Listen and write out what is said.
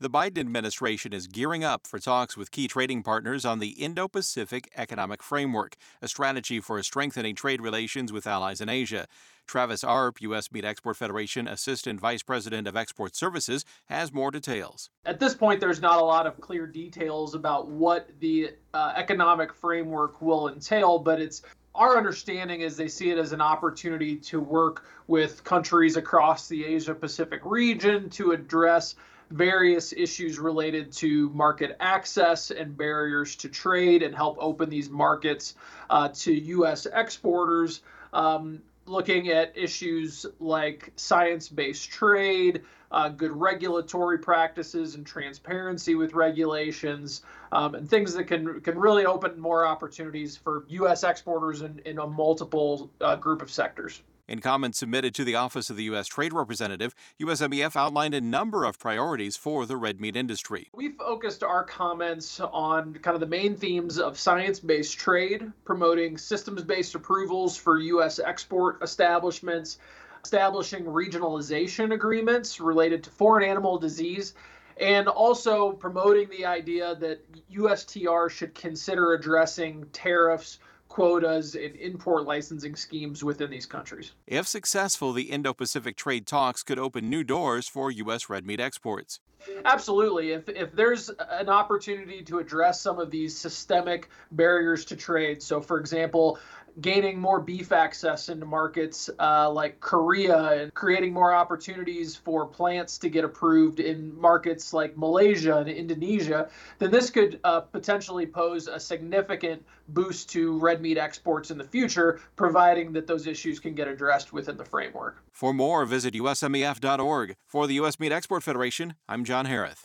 The Biden administration is gearing up for talks with key trading partners on the Indo-Pacific Economic Framework, a strategy for strengthening trade relations with allies in Asia. Travis Arp, U.S. Meat Export Federation Assistant Vice President of Export Services, has more details. At this point, there's not a lot of clear details about what the economic framework will entail, but our understanding is they see it as an opportunity to work with countries across the Asia-Pacific region to address various issues related to market access and barriers to trade and help open these markets to U.S. exporters, looking at issues like science-based trade, good regulatory practices and transparency with regulations, and things that can really open more opportunities for U.S. exporters in a multiple group of sectors. In comments submitted to the Office of the U.S. Trade Representative, USMEF outlined a number of priorities for the red meat industry. We focused our comments on kind of the main themes of science-based trade, promoting systems-based approvals for U.S. export establishments, establishing regionalization agreements related to foreign animal disease, and also promoting the idea that USTR should consider addressing tariffs, quotas, and import licensing schemes within these countries. If successful, the Indo-Pacific trade talks could open new doors for U.S. red meat exports. Absolutely. If there's an opportunity to address some of these systemic barriers to trade, so for example, gaining more beef access into markets like Korea and creating more opportunities for plants to get approved in markets like Malaysia and Indonesia, then this could potentially pose a significant boost to red meat exports in the future, providing that those issues can get addressed within the framework. For more, visit usmef.org. For the U.S. Meat Export Federation, I'm John Harris.